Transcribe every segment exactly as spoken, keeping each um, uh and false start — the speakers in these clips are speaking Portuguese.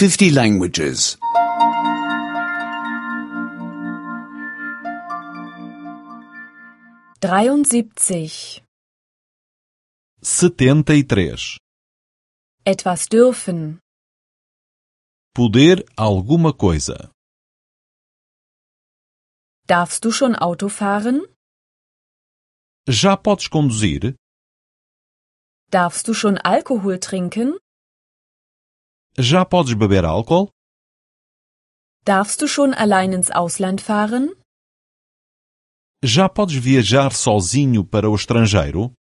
fifty languages. dreiundsiebzig. setenta e três. Etwas dürfen. Poder alguma coisa. Darfst du schon Auto fahren? Já podes conduzir? Darfst du schon Alkohol trinken? Já podes beber álcool? Darfst du schon allein ins Ausland fahren? Já podes viajar sozinho para o estrangeiro?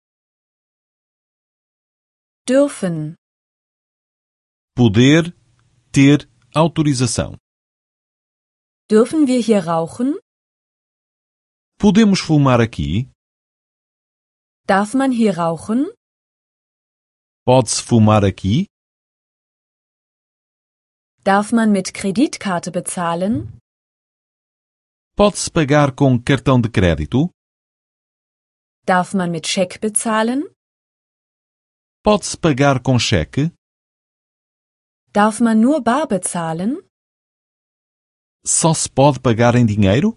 Dürfen. Poder, ter autorização. Dürfen wir hier rauchen? Podemos fumar aqui? Darf man hier rauchen? Pode-se fumar aqui? Darf man mit Kreditkarte bezahlen? Pode-se pagar com cartão de crédito? Darf man mit Scheck bezahlen? Pode-se pagar com cheque? Darf man nur bar bezahlen? Só se pode pagar em dinheiro?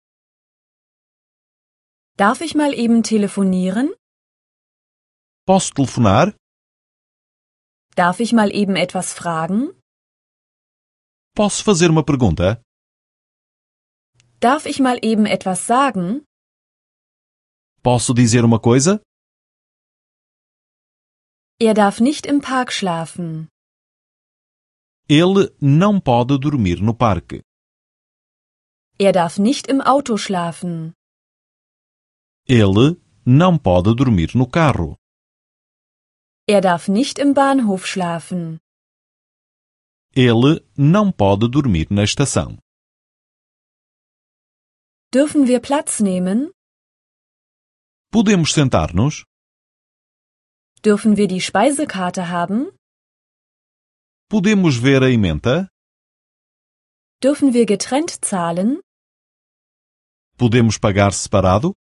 Darf ich mal eben telefonieren? Posso telefonar? Darf ich mal eben etwas fragen? Posso fazer uma pergunta? Darf ich mal eben etwas sagen? Posso dizer uma coisa? Er darf nicht im Park schlafen. Ele não pode dormir no parque. Er darf nicht im Auto schlafen. Ele não pode dormir no carro. Er darf nicht im Bahnhof schlafen. Ele não pode dormir na estação. Dürfen wir Platz nehmen? Podemos sentar-nos? Dürfen wir die Speisekarte haben? Podemos ver a ementa? Dürfen wir getrennt zahlen? Podemos pagar separado?